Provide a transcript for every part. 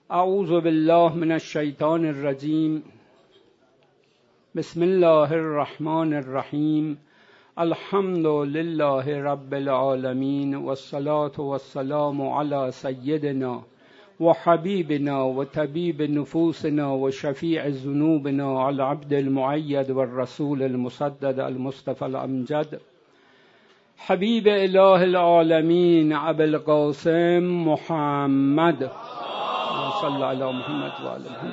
اعوذ بالله من الشیطان الرجیم. بسم الله الرحمن الرحیم. الحمد لله رب العالمین والصلاة والسلام علی سیدنا و حبیبنا و طبیب نفوسنا و شفیع ذنوبنا العبد المؤید والرسول المسدد المصطفى الامجد حبیب اله العالمین ابی القاسم محمد صلی علی محمد و آل محمد.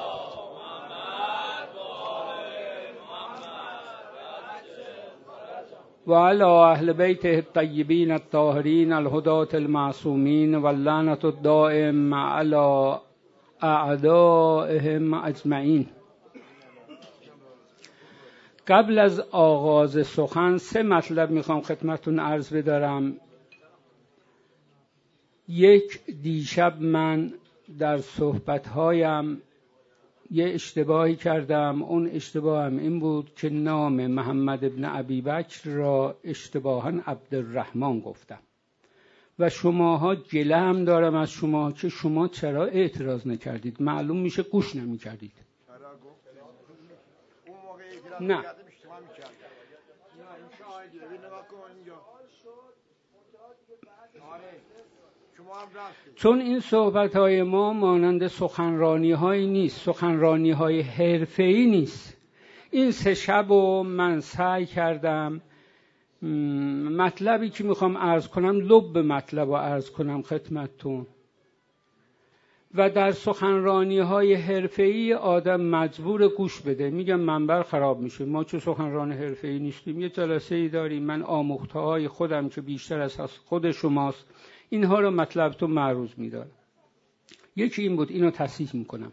و علی اهل بیته الطیبین الطاهرین الهداة المعصومین واللعنة الدائم علی اعدائهم اجمعین. قبل از آغاز سخن 3 مطلب میخوام خدمتتون عرض بدارم. یک، دیشب من در صحبت‌هایم یه اشتباهی کردم. اون اشتباهم این بود که نام محمد ابن ابیبکر را اشتباهاً عبدالرحمن گفتم و شماها گله هم دارم از شما که شما چرا اعتراض نکردید. معلوم میشه گوش نمی‌کردید. نه چون این صحبت‌های ما مانند سخنرانی‌هایی نیست، سخنرانی‌های حرفه‌ای نیست. این 3 شب و من سعی کردم مطلبی که میخوام عرض کنم لب مطلب رو عرض کنم خدمتتون. و در سخنرانی‌های حرفه‌ای آدم مجبور گوش بده. میگم منبر خراب میشه. ما چه سخنران حرفه‌ای نیستیم. یه جلسه‌ای داریم. من آموخته‌های خودم که بیشتر از خود شماست اینها رو مطلبتون معروض میدارم. یکی این بود، اینو تصحیح میکنم.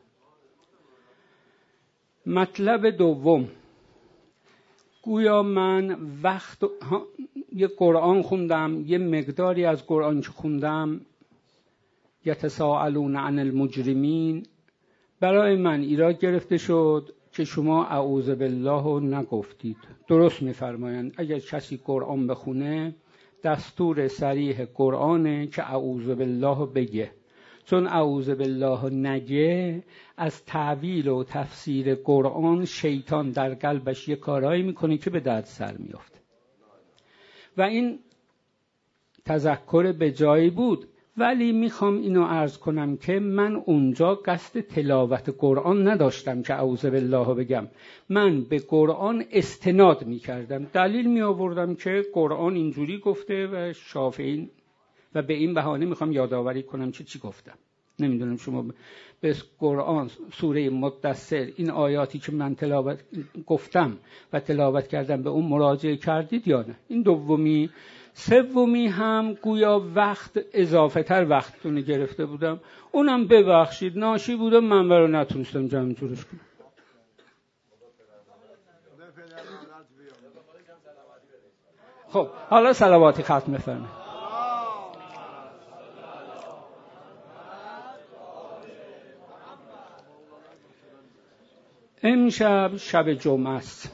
مطلب دوم، گویا من یه قرآن خوندم، یه مقداری از قرآن که خوندم یتساءلون عن المجرمین، برای من ایراد گرفته شد که شما اعوذ بالله رو نگفتید. درست میفرمایند اگر کسی قرآن بخونه دستور صریح قرآنه که اعوذ بالله بگه، چون اعوذ بالله نگه از تعویل و تفسیر قرآن شیطان در قلبش یه کارایی میکنه که به درد سر میافته. و این تذکر به جایی بود، ولی میخوام اینو عرض کنم که من اونجا قصد تلاوت قرآن نداشتم که اعوذ بالله بگم. من به قرآن استناد میکردم، دلیل میآوردم که قرآن اینجوری گفته و شافعی، و به این بهانه میخوام یادآوری کنم چی گفتم. نمیدونم شما به قرآن سوره مدثر این آیاتی که من گفتم و تلاوت کردم به اون مراجعه کردید یا نه. این دومی. سومی هم گویا وقت اضافه تر وقتتون گرفته بودم، اونم ببخشید، ناشی بودم من برای نتونستم جمع جورش کنم. خب حالا صلواتی ختم بفرمایید. امشب شب جمعه است.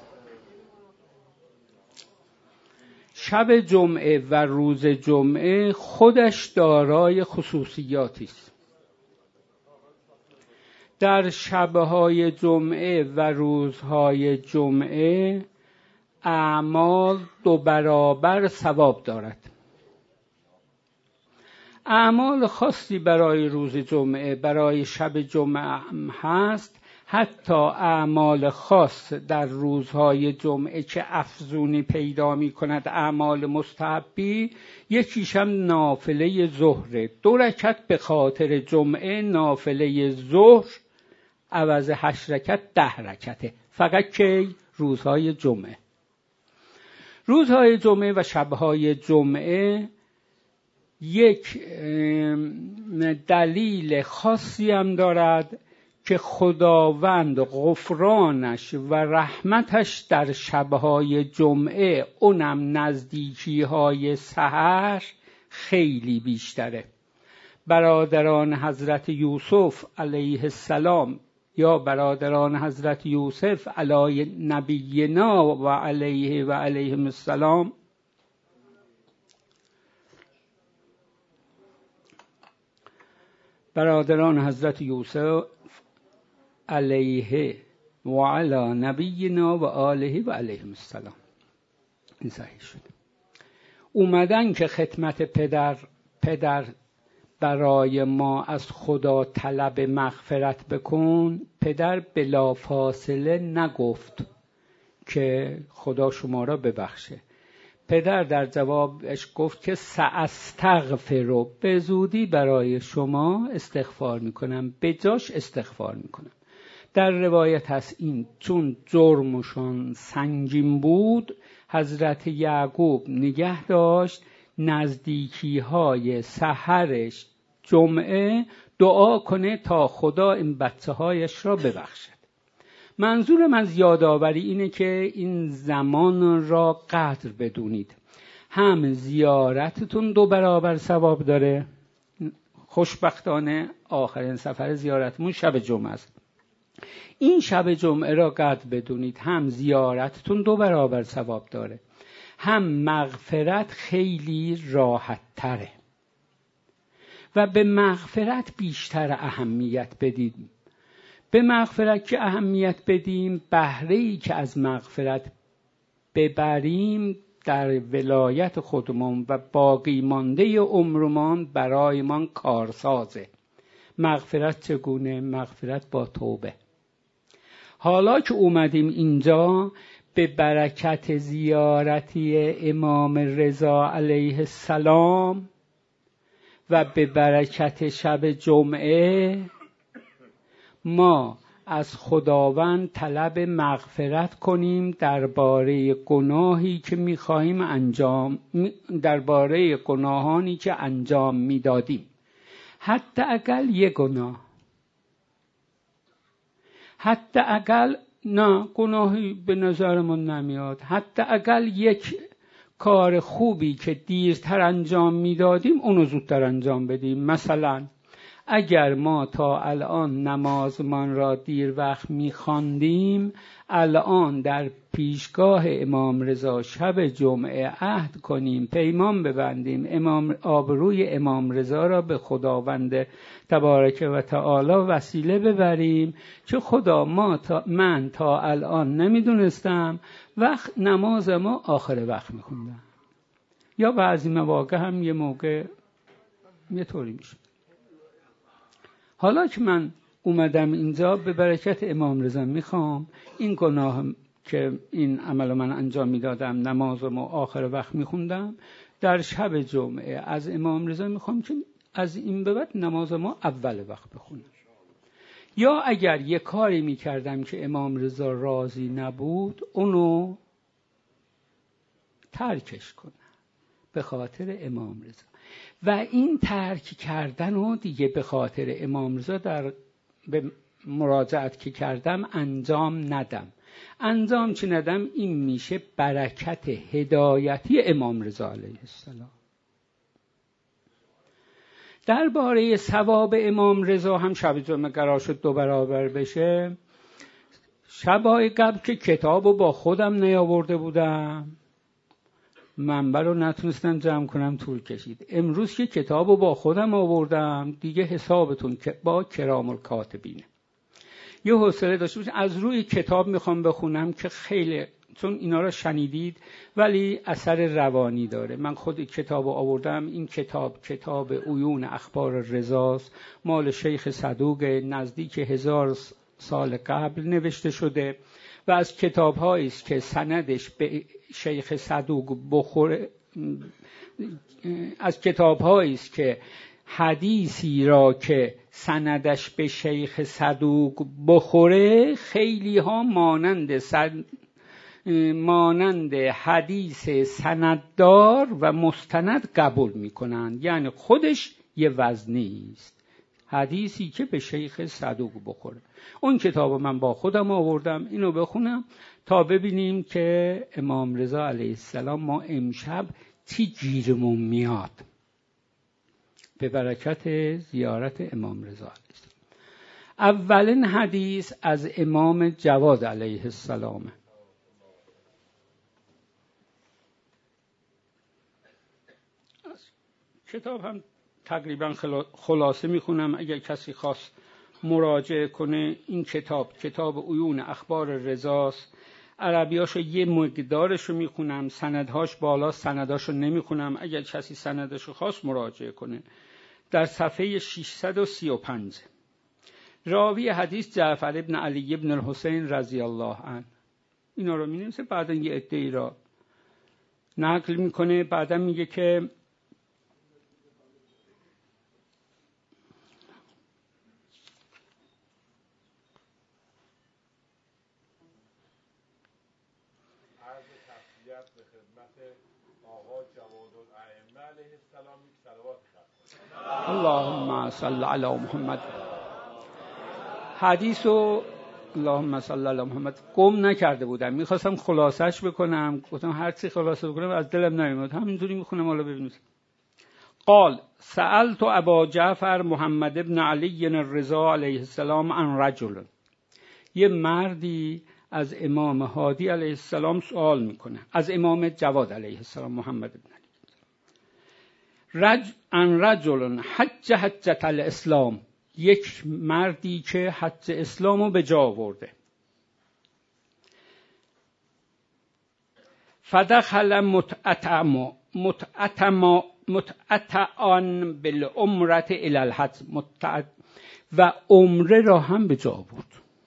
شب جمعه و روز جمعه خودش دارای خصوصیاتی است. در شبهای جمعه و روزهای جمعه اعمال 2 برابر ثواب دارد. اعمال خاصی برای روز جمعه، برای شب جمعه هست. حتی اعمال خاص در روزهای جمعه که افزونی پیدا می کند، اعمال مستحبی، یکیش هم نافله ظهر. 2 رکعت به خاطر جمعه نافله ظهر عوض 8 رکعت 10 رکعته. فقط که روزهای جمعه. روزهای جمعه و شبهای جمعه یک دلیل خاصی هم دارد که خداوند غفرانش و رحمتش در شبهای جمعه، اونم نزدیکی‌های سحر، خیلی بیشتره. برادران حضرت یوسف علیه السلام یا برادران حضرت یوسف علی نبینا و علیهم السلام برادران حضرت یوسف علیه و علی نبینا و آله و علیهم السلام، این صحیح شد. اومدن که خدمت پدر برای ما از خدا طلب مغفرت بکن. پدر بلافاصله نگفت که خدا شما را ببخشه. پدر در جوابش گفت که سأستغفر، به زودی برای شما استغفار میکنم، به جاش استغفار میکنم. در روایت هست این چون جرمشان سنگین بود، حضرت یعقوب نگه داشت نزدیکی های سحرش جمعه دعا کنه تا خدا این بچه هایش را ببخشد. منظورم از یادآوری اینه که این زمان را قدر بدونید. هم زیارتتون 2 برابر ثواب داره، خوشبختانه آخرین سفر زیارتمون شب جمعه است. این شب جمعه را قدر بدونید، هم زیارتتون 2 برابر ثواب داره، هم مغفرت خیلی راحت تره و به مغفرت بیشتر اهمیت بدید. به مغفرت که اهمیت بدیم، بهره‌ای که از مغفرت ببریم در ولایت خودمان و باقی مانده عمرمان برایمان کارسازه. مغفرت چگونه؟ مغفرت با توبه. حالا که اومدیم اینجا، به برکت زیارتی امام رضا علیه السلام و به برکت شب جمعه ما از خداوند طلب مغفرت کنیم درباره گناهی که می‌خواهیم درباره گناهانی که انجام میدادیم. حتی اقل یک گناه، حتی اقل نه گناهی به نظرمون نمیاد، حتی اقل یک کار خوبی که دیرتر انجام میدادیم اونو زودتر انجام بدیم. مثلا اگر ما تا الان نمازمان را دیر وقت می‌خواندیم، الان در پیشگاه امام رضا شب جمعه عهد کنیم، پیمان ببندیم، آبروی امام رضا را به خداوند تبارک و تعالی وسیله ببریم که خدا من تا الان نمیدونستم وقت نماز ما آخر وقت میخوندم، یا بعضی مواقع هم یه موقع یه طوری میشه. حالا که من اومدم اینجا به برکت امام رضا میخوام این گناه که این عمل من انجام میدادم، نمازمو آخر وقت میخوندم، در شب جمعه از امام رضا میخوام که از این به بعد نمازمو اول وقت بخونم. یا اگر یه کاری میکردم که امام رضا راضی نبود، اونو ترکش کنم به خاطر امام رضا. و این ترک کردن رو دیگه به خاطر امام رضا به مراجعت که کردم انجام ندم. انجام چه ندم؟ این میشه برکت هدایتی امام رضا علیه السلام. درباره ثواب امام رضا هم شب جمعه قرار شد 2 برابر بشه. شبای قبل که کتابو با خودم نیاورده بودم، منبع رو نتونستم جمع کنم، طول کشید. امروز که کتابو با خودم آوردم، دیگه حسابتون که با کرام الکاتبینه. یه حوصله داشته باشید. از روی کتاب میخوام بخونم که خیلی، چون اینا رو شنیدید ولی اثر روانی داره. من خود کتابو آوردم. این کتاب عیون اخبار رضاست، مال شیخ صدوق، نزدیک 1000 سال قبل نوشته شده و از کتاب‌هایی است که سندش به شیخ صدوق بخوره، از کتاب‌هایی است که حدیثی را که سندش به شیخ صدوق بخوره خیلی ها مانند حدیث سنددار و مستند قبول میکنند. یعنی خودش یه وزنی است، حدیثی که به شیخ صدوق بخوره. اون کتابو من با خودم آوردم، اینو بخونم تا ببینیم که امام رضا علیه السلام ما امشب چی گیرمون میاد به برکت زیارت امام رضا علیه السلام. اولین حدیث از امام جواد علیه السلام. کتاب هم تقریبا خلاصه میخونم. اگر کسی خواست مراجعه کنه، این کتاب عیون اخبار رضاست. عربیاشو یه مقدارشو میخونم، سندهاش بالا، سنداشو نمیخونم. اگر کسی سندشو خواست مراجعه کنه. در صفحه 635 راوی حدیث جعفر ابن علی ابن الحسین رضی الله عنه. اینا رو می‌نویسه، بعدا یه عده‌ای را نقل میکنه. بعدا میگه که اللهم صل علی محمد. حدیثو اللهم صل علی محمد گم نکرده بودم، میخواستم خلاصش بکنم، گفتم هر چی خلاصه بکنم از دلم نیومد، همینطوری میخونم. حالا ببینید. قال سألت ابا جعفر محمد ابن علی الرضا علیه السلام عن رجل. یه مردی از امام هادی علیه السلام سوال میکنه، از امام جواد علیه السلام محمد ابن علی. عن رجل حج حجة الاسلام. یک مردی که حج اسلامو به جا آورده. فدخل متعتعان بالعمرة الى الحج. و عمره را هم به جا آورد.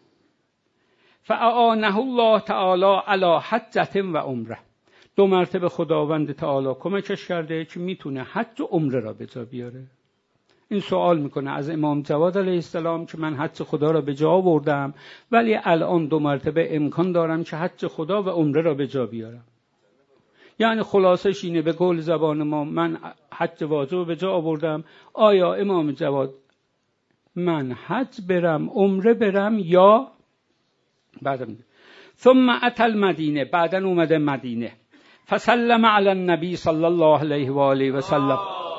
فاعانه الله تعالی علی حجة و عمره. 2 مرتبه خداوند تعالی کمکش کرده که میتونه حج و عمره را به جا بیاره. این سوال میکنه از امام جواد علیه السلام که من حج خدا را به جا آوردم، ولی الان 2 مرتبه امکان دارم که حج خدا و عمره را به جا بیارم. یعنی خلاصش اینه، به قول زبان ما، من حج واجب به جا آوردم. آیا امام جواد من حج برم عمره برم یا بعدم؟ ثم اتى المدینه. بعدن اومده مدینه. فسلم علی النبی صلی الله علیه و آله و سلم.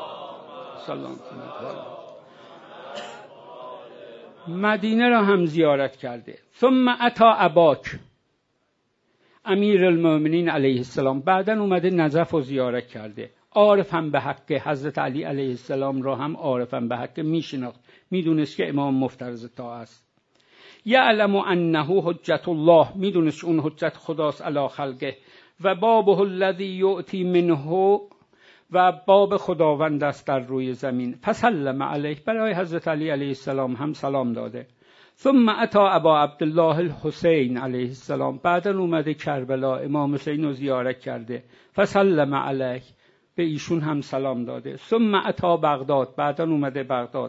مدینه را هم زیارت کرده. ثم اتى اباک امیر المؤمنین علیه السلام. بعدن اومده نجف رو زیارت کرده. عارفم به حق حضرت علی علیه السلام را هم عارفم به حق میشناخت، میدونست که امام مفترض طاعه است. یعلم انه حجت الله. میدونست اون حجت خداست علی خلقه. و بابه الذی یؤتی منه. و باب خداوند است در روی زمین. فسلم علیه. برای حضرت علی علیه السلام هم سلام داده. ثم اتى ابا عبدالله الحسین علیه السلام. بعدن اومده کربلا، امام حسین رو زیارت کرده. فسلم علیه. به ایشون هم سلام داده. ثم اتى بغداد. بعدن اومده بغداد.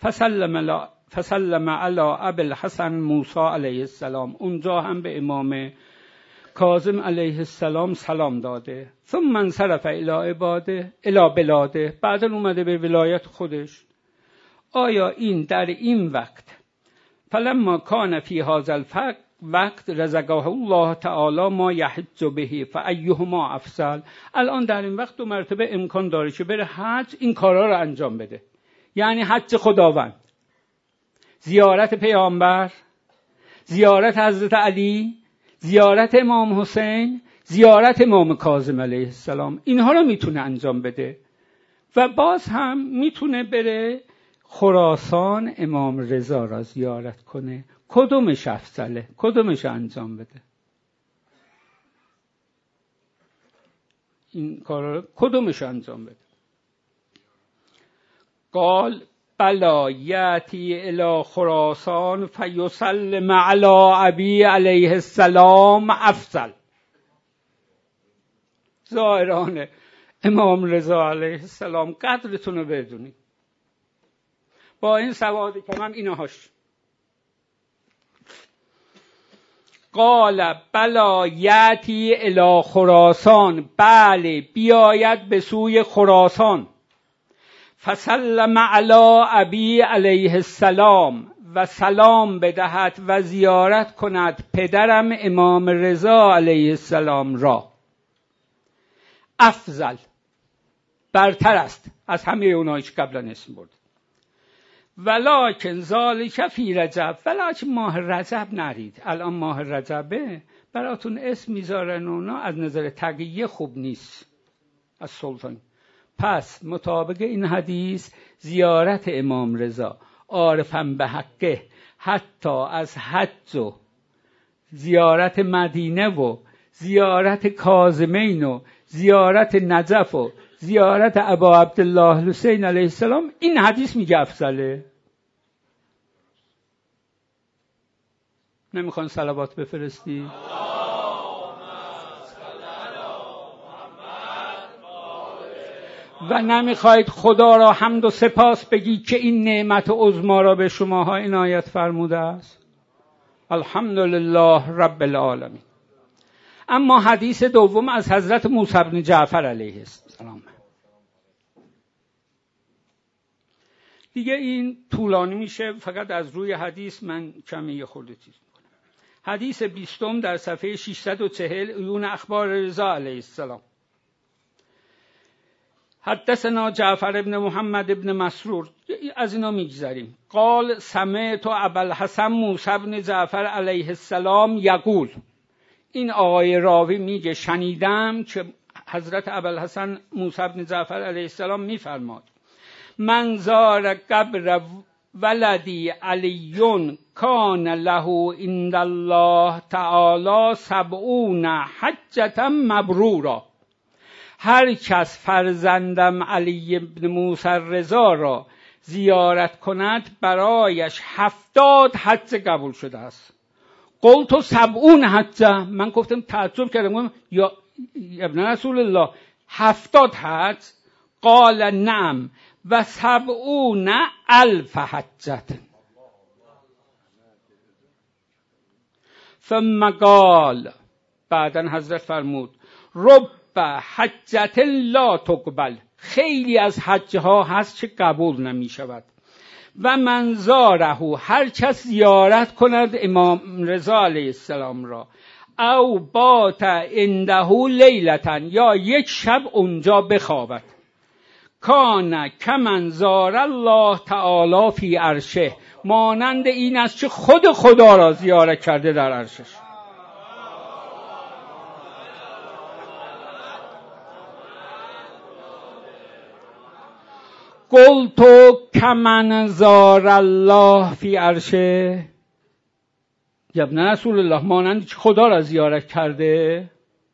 فسلم علی ابی الحسن موسی علیه السلام. اونجا هم به امام کاظم علیه السلام سلام داده. ثم انصرف الی بلاده. بعدن اومده به ولایت خودش. آیا این در این وقت، فلما کان فی هذا الوقت رزقه الله تعالی ما یحج به فایهما افضل. الان در این وقت 2 مرتبه امکان داره که بره حج، این کارا رو انجام بده. یعنی حج خداوند، زیارت پیامبر، زیارت حضرت علی، زیارت امام حسین، زیارت امام کاظم علیه السلام. اینها رو میتونه انجام بده. و باز هم میتونه بره خراسان امام رضا را زیارت کنه. کدومش افضله؟ کدومش انجام بده؟ این کارا رو کدومش انجام بده؟ قال بلا یاتی الی خراسان فیسلم علی ابی علیه السلام افضل. زائران امام رضا علیه السلام قدرتون رو بدونید. با این سواد کمم اینهاش. قال بلا یاتی الی خراسان. بله بیاید به سوی خراسان. فسلم علی ابی علیه السلام. و سلام بدهد و زیارت کند پدرم امام رضا علیه السلام را. افضل، برتر است از همه اونایی که قبلا اسم برد. ولکن ذالک فی رجب. ولکن ماه رجب نرید. الان ماه رجبه، براتون اسم میذارن اونا، از نظر تقیه خوب نیست از سلطان. پس مطابق این حدیث زیارت امام رضا عارفاً به حقه حتی از حج و زیارت مدینه و زیارت کاظمین و زیارت نجف و زیارت ابا عبدالله الحسین علیه السلام، این حدیث میگه افضله. نمیخوان صلوات بفرستی؟ و نمیخواید خدا را حمد و سپاس بگی که این نعمت عظما را به شماها عنایت فرموده است؟ الحمدلله رب العالمین. اما حدیث دوم از حضرت موسی بن جعفر علیه السلام. دیگه این طولانی میشه، فقط از روی حدیث من کمی یه خورده چیز میکنم. حدیث 20 در صفحه 640 عیون اخبار رضا علیه السلام. حدثنا جعفر ابن محمد ابن مسرور، از اینا میگذریم. قال سمعت ابوالحسن موسی بن جعفر علیه السلام یقول، این آقای راوی میگه شنیدم که حضرت ابوالحسن موسی بن جعفر علیه السلام میفرماد من زار قبر ولدی علی کان له عند الله تعالی 70 حجة مبرورا. هر کس فرزندم علی بن موسی رضا را زیارت کند برایش 70 حج قبول شده است. قلت 70 حجه، من گفتم تعجب کردم، یا ابن رسول الله 70 حج؟ قال نعم و 70,000 حجه. ثم قال، بعداً حضرت فرمود رب حجت لا تقبل، خیلی از حجها هست که قبول نمی شود. و من زاره، هر کس زیارت کند امام رضا علیه السلام را، او بات عنده لیلة، یا یک شب اونجا بخوابد، کان کمن زار الله تعالی فی عرشه، مانند این است که خود خدا را زیارت کرده در عرشش. قلت کمن زار الله فی عرشه، یا ابن رسول الله مانند که خدا را زیارت کرده؟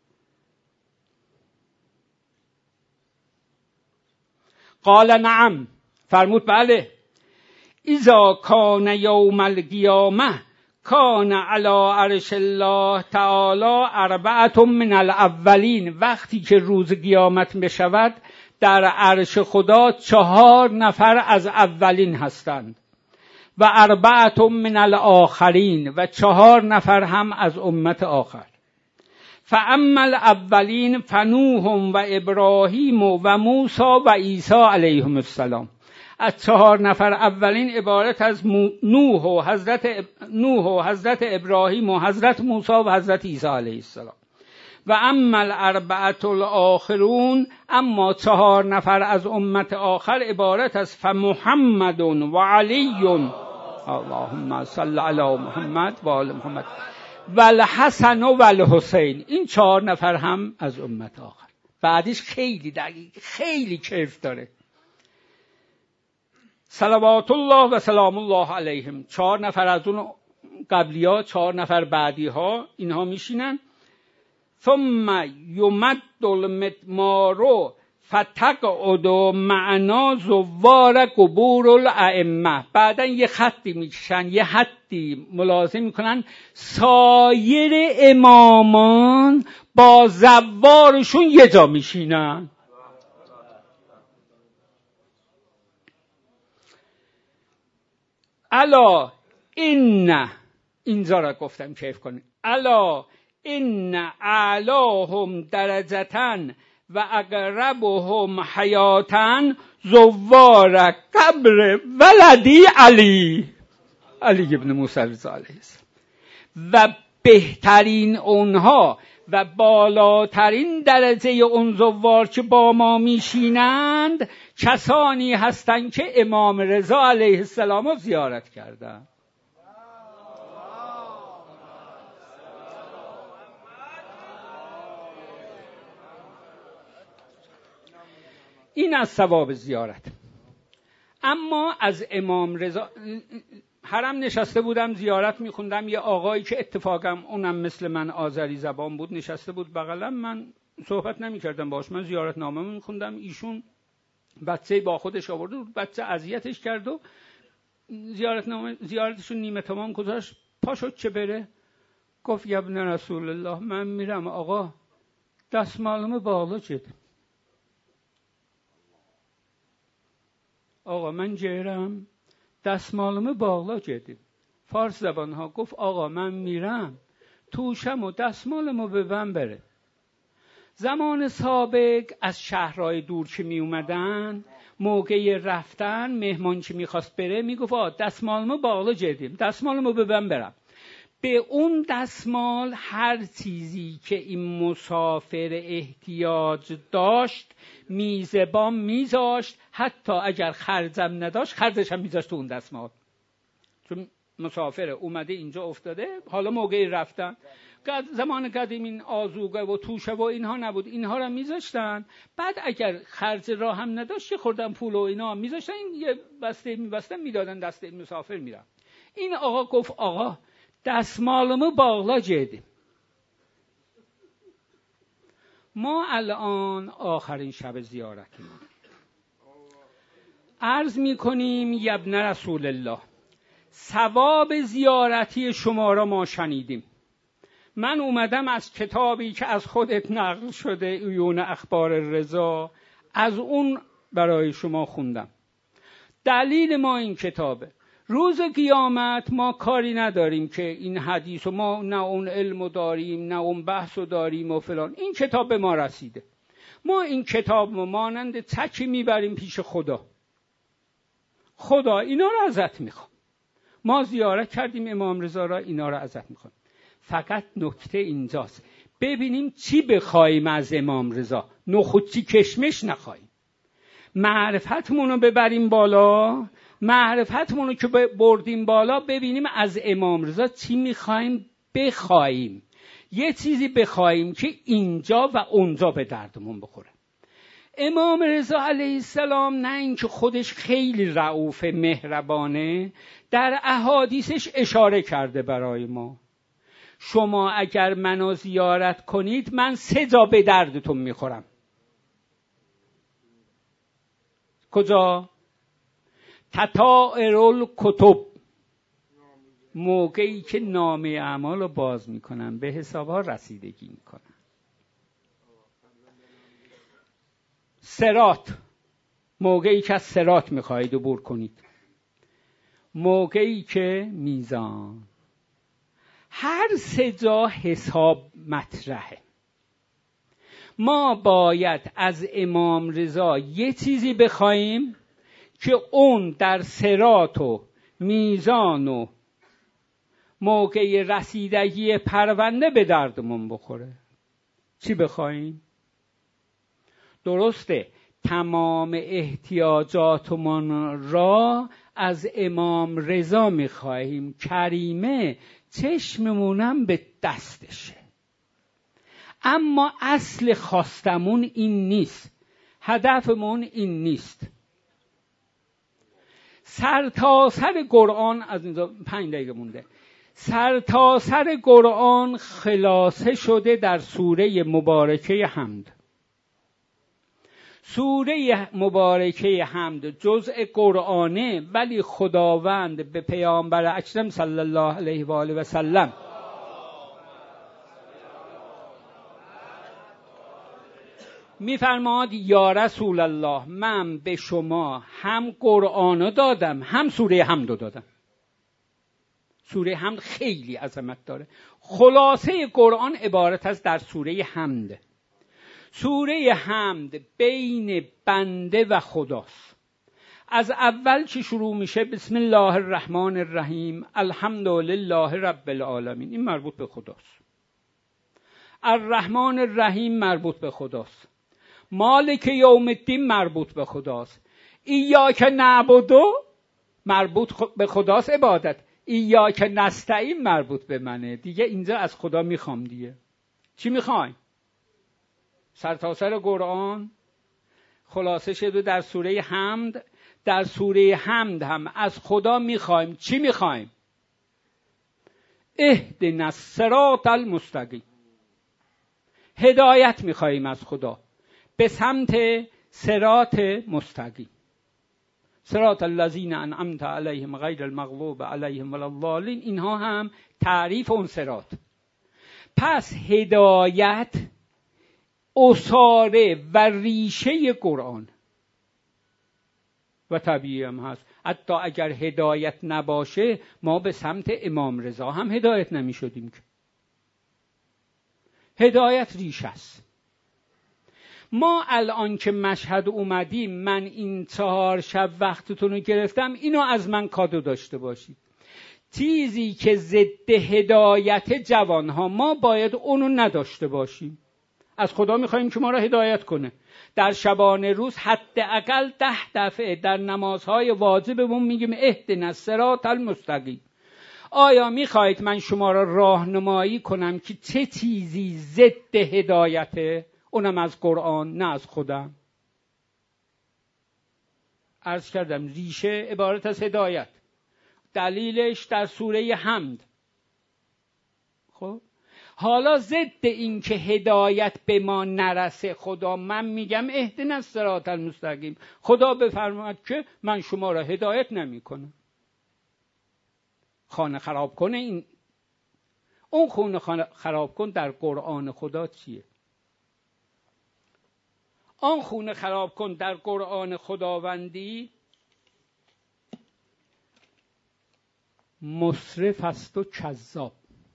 قال نعم، فرمود بله. اذا کان یوم القیامه کان علی عرش الله تعالی 4 من الاولین، وقتی که روز قیامت بشود در عرش خدا 4 نفر از اولین هستند، و 4 من الاخرین، و 4 نفر هم از امت آخر. فاما الاولین فنوح و ابراهیم و موسی و عیسی علیهم السلام. از 4 نفر اولین عبارت از نوح و حضرت ابراهیم و حضرت موسی و حضرت عیسی علیه السلام. و اما 4 الاخرون، اما 4 نفر از امت آخر عبارت از فمحمد و علی، اللهم صل علی محمد و آل محمد، و الحسن و الحسین. این 4 نفر هم از امت آخر. بعدش خیلی دقیق، خیلی کیف داره. صلوات الله و سلام الله علیهم. 4 نفر از اون قبلی ها، 4 نفر بعدی ها، اینها میشینن. ثم یمد المدمار فتقعد معنا زوار قبور الائمه. بعدن یه خطی میکشن، یه حدی ملازم میکنن، سایر امامان با زوارشون یه جا میشینن. الا اینجا را گفتم کیف کنید. الا ان اعلاهم درجتن و اقربهم حیاتن زوار قبر ولدی علی ابن موسی رضا علیه السلام. و بهترین اونها و بالاترین درجه اون زوار که با ما میشینند کسانی هستند که امام رضا علیه السلام رو زیارت کردند. این از ثواب زیارت. اما از امام رضا حرم نشسته بودم زیارت میخوندم، یه آقایی که اتفاقا اونم مثل من آذری زبان بود نشسته بود بغلم، من صحبت نمیکردم باش، من زیارت نامه میخوندم. ایشون بچه با خودش آورده بود، بچه اذیتش کرد و زیارتشون نیمه تمام گذاشت، پا شد چه بره، گفت یا ابن رسول الله من میرم آقا دستمالم بالا جد. آقا من جیرم دستمالم بالا جدیم. فارس زبان ها گفت آقا من میرم توشم و دستمالمو ببن بره. زمان سابق از شهرهای دور که می اومدن موقع رفتن مهمان که میخواست بره میگفت آقا دستمالمو بالا جدیم، دستمالمو ببن برم. به اون دستمال هر چیزی که این مسافر احتیاج داشت میزبان میذاشت، حتی اگر خرجم نداشت خرجش هم میذاشت تو اون دستمال، چون مسافر اومده اینجا افتاده حالا موقع رفتن. زمان قدیم این آذوقه و توشه و اینها نبود، اینها رو میذاشتن، بعد اگر خرج راه هم نداشت خوردن پول و اینا میذاشتن، یه بسته میبستن میدادن دست مسافر میرن. این آقا گفت آقا دستمالمو بالا جدیم. ما الان آخرین شب زیارتیم، عرض میکنیم یا ابن رسول الله ثواب زیارتی شما را ما شنیدیم. من اومدم از کتابی که از خودت نقل شده عیون اخبار رضا، از اون برای شما خوندم. دلیل ما این کتابه. روز قیامت ما کاری نداریم که این حدیث و ما نه اون علم داریم نه اون بحث داریم و فلان. این کتاب به ما رسیده، ما این کتاب مانند تکی میبریم پیش خدا. خدا اینا رو ازت میخوام، ما زیارت کردیم امام رضا را، اینا رو ازت میخوام. فقط نکته اینجاست ببینیم چی بخوایم از امام رضا، نخودچی کشمش نخواهیم. معرفتمون رو ببریم بالا، معرفتمون رو که بردیم بالا ببینیم از امام رضا چی میخوایم بخوایم. یه چیزی بخوایم که اینجا و اونجا به دردمون بخوره. امام رضا علیه السلام نه اینکه خودش خیلی رئوف مهربانه، در احادیثش اشاره کرده برای ما. شما اگر منو زیارت کنید من 3 جا به دردتون میخورم. کجا؟ تطائر الکتب، موقعی که نامه اعمال رو باز میکنن به حسابها رسیدگی میکنن. صراط، موقعی که از صراط میخواهید عبور کنید. موقعی که میزان. هر 3 جا حساب مطرحه. ما باید از امام رضا یه چیزی بخوایم که اون در صراط و میزان و موقع رسیدگی پرونده به دردمون بخوره. چی بخوایم؟ درسته تمام احتیاجاتمون را از امام رضا میخواهیم، کریمه چشممونم به دستشه. اما اصل خواستمون این نیست، هدفمون این نیست. سرتاسر قرآن، از اینجا 5 دقیقه مونده، سرتاسر قرآن خلاصه شده در سوره مبارکه حمد. سوره مبارکه حمد جزء قرآنه، ولی خداوند به پیامبر اکرم صلی الله علیه و آله و سلم میفرماد یا رسول الله من به شما هم قرآن دادم هم سوره حمد دادم. سوره حمد خیلی عظمت داره. خلاصه قرآن عبارت است در سوره حمد. سوره حمد بین بنده و خداست. از اول که شروع میشه بسم الله الرحمن الرحیم الحمد لله رب العالمین، این مربوط به خداست. الرحمن الرحیم مربوط به خداست. مالک یوم الدین مربوط به خداست. ایاک نعبد مربوط به خداست عبادت. ایاک نستعین مربوط به منه. دیگه اینجا از خدا میخوام دیگه. چی میخواین؟ سرتاسر قرآن خلاصه شده در سوره حمد. در سوره حمد هم از خدا میخوایم. چی میخوایم؟ اهدنا الصراط المستقیم. هدایت میخوایم از خدا به سمت صراط مستقیم. صراط الذین انعمت علیهم غیر المغضوب علیهم ولا الضالین. اینها هم تعریف اون صراط. پس هدایت اساره و ریشه قرآن و طبیعی هم هست. حتی اگر هدایت نباشه ما به سمت امام رضا هم هدایت نمی شدیم که. هدایت ریشه است. ما الان که مشهد اومدیم، من این 4 شب وقتتون رو گرفتم، اینو از من کادو داشته باشید. چیزی که ضد هدایت جوانها، ما باید اونو نداشته باشیم. از خدا میخوایم که ما را هدایت کنه. در شبانه روز حداقل 10 دفعه در نمازهای واجبمون میگیم اهدنا الصراط المستقیم. آیا میخواید من شما را راهنمایی کنم که چه چیزی ضد هدایته؟ اونم از قرآن، نه از خودم. عرض کردم ریشه عبارت از هدایت. دلیلش در سوره حمد. خب حالا ضد این که هدایت به ما نرسه خدا، من میگم اهدنا الصراط المستقیم. خدا بفرماید که من شما را هدایت نمی کنم. خانه خراب کنه این. اون خانه خراب کن در قرآن خدا چیه؟ آن خونه خراب کن در قرآن خداوندی مسرف است و کذاب.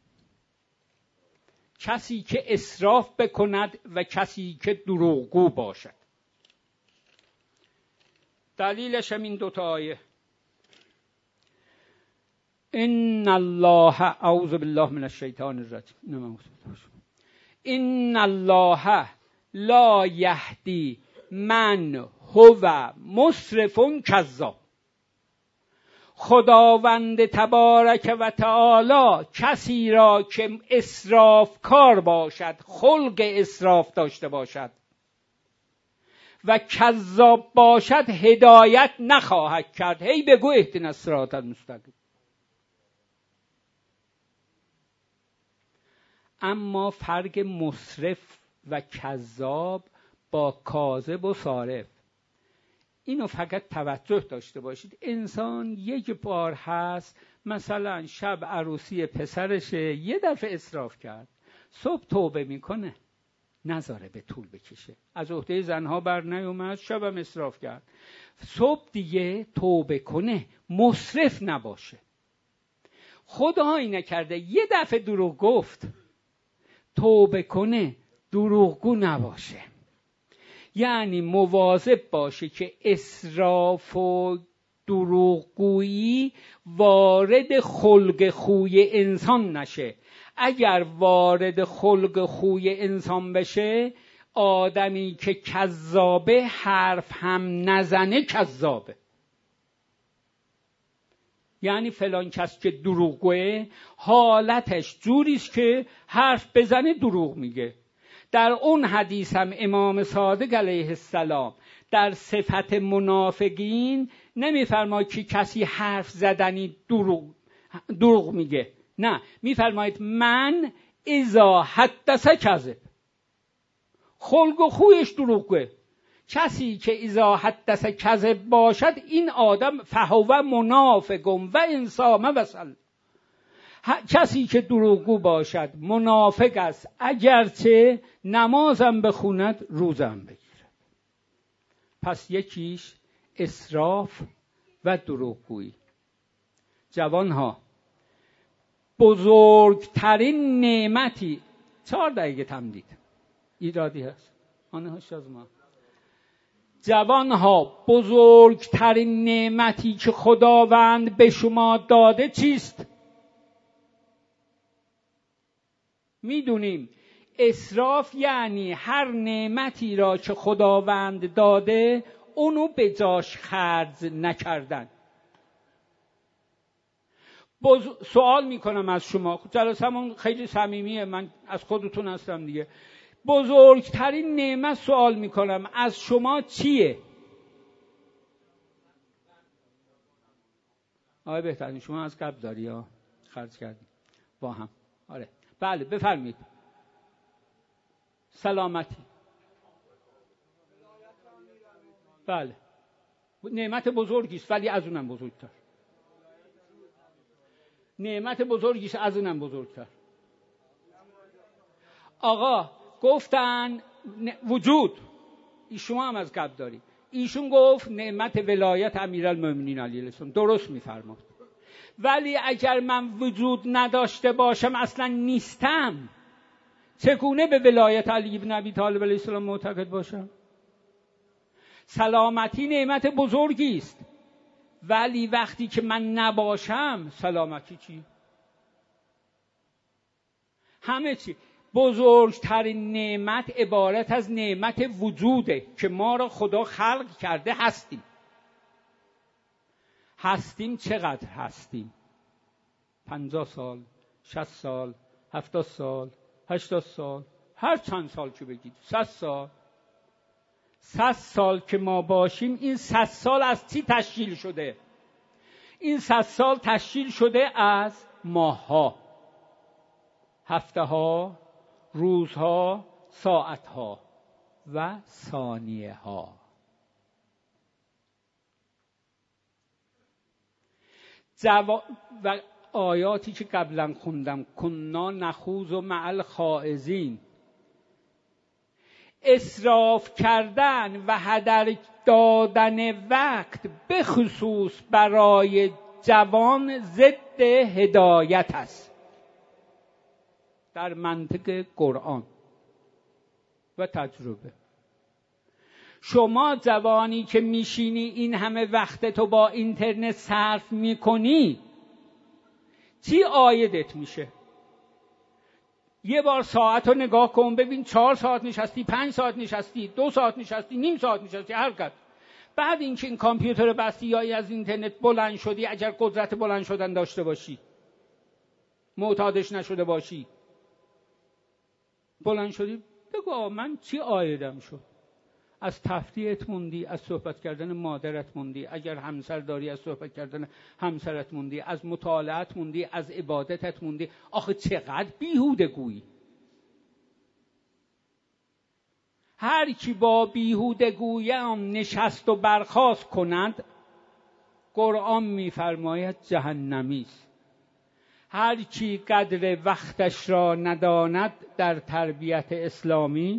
کسی که اسراف بکند و کسی که دروغگو باشد. دلیلش هم این 2 آیه. ان الله اعوذ بالله من الشیطان الرجیم. ان الله لا یهدی من هو مسرف کذاب. خداوند تبارک و تعالی کسی را که اسراف کار باشد، خلق اسراف داشته باشد و کذاب باشد هدایت نخواهد کرد. هی بگو اهدنا الصراط المستقیم. اما فرق مسرف و کذاب با کاذب و صارف، اینو فقط توجه داشته باشید. انسان یک بار هست مثلا شب عروسی پسرشه یه دفعه اسراف کرد، صبح توبه میکنه، نذاره به طول بکشه، از عهده زنها بر نیومد، شبم اسراف کرد، صبح دیگه توبه کنه، مسرف نباشه. خدایی نکرده یه دفعه دروغ گفت، توبه کنه، دروغگو نباشه. یعنی مواظب باشه که اسراف و دروغگویی وارد خلق خوی انسان نشه. اگر وارد خلق خوی انسان بشه، آدمی که کذابه حرف هم نزنه کذابه. یعنی فلان کس که دروغگوه حالتش جوریست که حرف بزنه دروغ میگه. در اون حدیث هم امام صادق علیه السلام در صفت منافقین نمیفرماید که کسی حرف زدنی دروغ میگه، نه، میفرماید من اذا حدث کذب. خلق و خویش دروغه. کسی که اذا حدث کذب باشد این آدم فهو منافق و انسام وصل. کسی که دروغگو باشد منافق است، اگرچه نمازم بخوند روزم بگیرد. پس یکیش اسراف و دروغگویی. جوانها، بزرگترین نعمتی 4 دقیقه تمدید ایرادی هست آنه هاش از ما. جوانها، بزرگترین نعمتی که خداوند به شما داده چیست؟ میدونیم اسراف یعنی هر نعمتی را که خداوند داده اونو به جاش خرج نکردن. سوال میکنم از شما، جلسمون خیلی صمیمیه، من از خودتون هستم دیگه. بزرگترین نعمت سوال میکنم از شما چیه؟ آره بهترین شما از قبل داری ها، خرج کردی با هم. آره بله بفرمید. سلامتی، بله نعمت بزرگی است، ولی از اونم بزرگتر. نعمت بزرگی است از اونم بزرگتر. آقا گفتن وجود، شما هم از قبل داری. ایشون گفت نعمت ولایت امیرالمومنین علیه السلام، درست میفرماد. ولی اگر من وجود نداشته باشم، اصلا نیستم، چگونه به ولایت علی بن ابی طالب علیه السلام معتقد باشم؟ سلامتی نعمت بزرگی است، ولی وقتی که من نباشم سلامتی چی؟ همه چی. بزرگترین نعمت عبارت از نعمت وجوده که ما را خدا خلق کرده هستیم. چقدر هستیم؟ 50 سال، 60 سال، 70 سال، 80 سال، هر چند سال که بگید، 100 سال. 100 سال که ما باشیم، این 100 سال از چی تشکیل شده؟ این 100 سال تشکیل شده از ماه‌ها، هفته‌ها، روزها، ساعتها و ثانیه‌ها. و آیاتی که قبلا خوندم، کنا نخوض مع الخائضین، اسراف کردن و هدر دادن وقت به خصوص برای جوان ضد هدایت است در منطق قرآن و تجربه. شما جوانی که میشینی این همه وقتتو با اینترنت صرف میکنی، چی عایدت میشه؟ یه بار ساعت رو نگاه کن ببین، 4 ساعت نشستی، 5 ساعت نشستی، 2 ساعت نشستی، نیم ساعت نشستی، هر قدر. بعد اینکه این کامپیوتر بستی یا از اینترنت بلند شدی، اگر قدرت بلند شدن داشته باشی، معتادش نشده باشی، بلند شدی بگو من چی عایدم شد؟ از تفریحت موندی، از صحبت کردن مادرت موندی، اگر همسر داری از صحبت کردن همسرت موندی، از مطالعت موندی، از عبادتت موندی. آخه چقدر بیهوده گویی. هر کی با بیهوده گویان نشست و برخاست کند، قرآن میفرماید جهنمی است. هر کی قدر وقتش را نداند در تربیت اسلامی،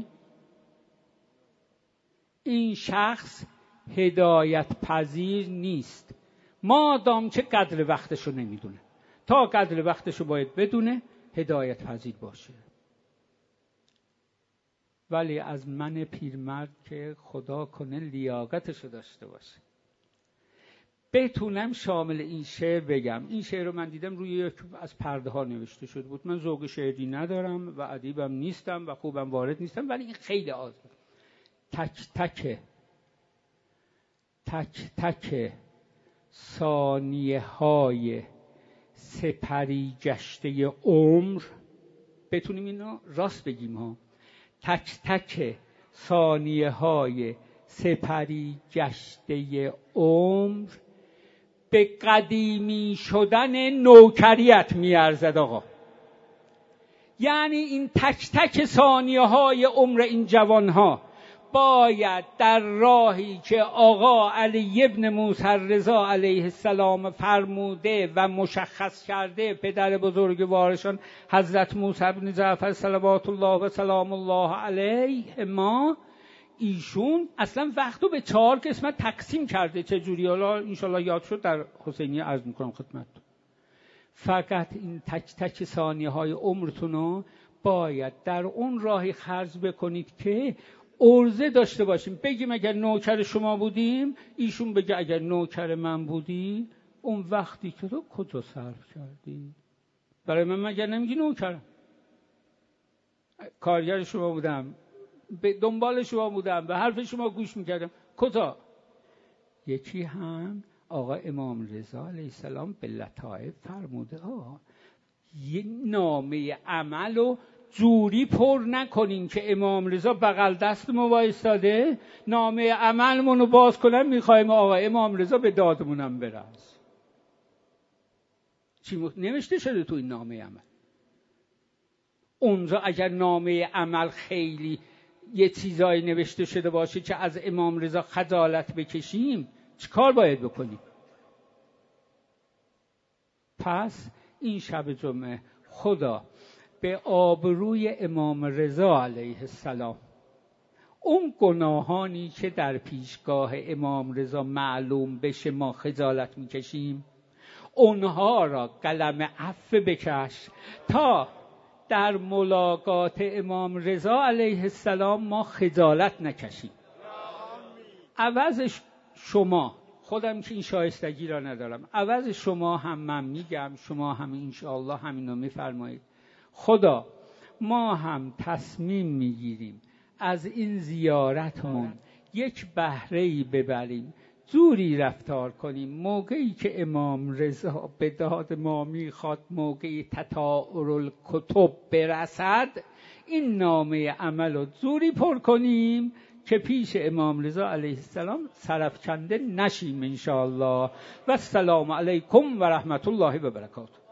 این شخص هدایت پذیر نیست. مادام که قدر وقتشو نمیدونه، تا قدر وقتشو باید بدونه، هدایت پذیر باشه. ولی از من پیرمرد که خدا کنه لیاقتشو داشته باشه، بتونم شامل این شعر بگم. این شعر رو من دیدم روی از پرده ها نوشته شده بود. من ذوق شعری ندارم و ادیبم نیستم و خوبم وارد نیستم، ولی این خیلی آزاد. تک تک ثانیه های سپری گشته عمر، بتونیم اینو راست بگیم ها، تک تک ثانیه های سپری گشته عمر به قدیمی شدن نوکریت میارزد. آقا یعنی این تک تک ثانیه های عمر این جوان ها باید در راهی که آقا علی ابن موسی رضا علیه السلام فرموده و مشخص کرده، پدر بزرگوارشان حضرت موسی بن جعفر صلوات الله و سلام الله علیه ما، ایشون اصلا وقتو به 4 قسمت تقسیم کرده. چجوری؟ حالا انشالله یاد شد در حسینیه عرض میکنم خدمتتون. فقط این تک تک ثانیه های عمرتونو باید در اون راهی خرج بکنید که عرضه داشته باشیم. بگیم اگر نوکر شما بودیم، ایشون بگه اگر نوکر من بودی، اون وقتی که تو کجا صرف کردی؟ برای من مگر نمیگی نوکرم؟ کارگر شما بودم، به دنبال شما بودم، به حرف شما گوش میکردم، کجا؟ یکی هم آقا امام رضا علیه السلام به لطائف فرموده یه نامه عمل و جوری پر نکنین که امام رضا بغل دست ما وایستاده نامه عملمون رو باز کنن میخوایم آقا امام رضا به دادمونم برس. چی نوشته شده تو این نامه عمل؟ اونجا اگر نامه عمل خیلی یه چیزایی نوشته شده باشه که از امام رضا خجالت بکشیم چه کار باید بکنیم؟ پس این شب جمعه خدا به آبروی امام رضا علیه السلام اون گناهانی که در پیشگاه امام رضا معلوم بشه ما خجالت میکشیم اونها را قلم عفو بکش تا در ملاقات امام رضا علیه السلام ما خجالت نکشیم. عوض شما، خودم که این شایستگی را ندارم، عوض شما هم من میگم، شما هم انشاءالله همینو میفرمایید. خدا ما هم تصمیم میگیریم از این زیارتمون یک بهره‌ای ببریم، جوری رفتار کنیم موقعی که امام رضا به داد ما میخواد موقعی تطایر الکتب برسد این نامه عمل رو جوری پر کنیم که پیش امام رضا علیه السلام سرفکنده نشیم انشاءالله. و السلام علیکم و رحمت الله و برکاته.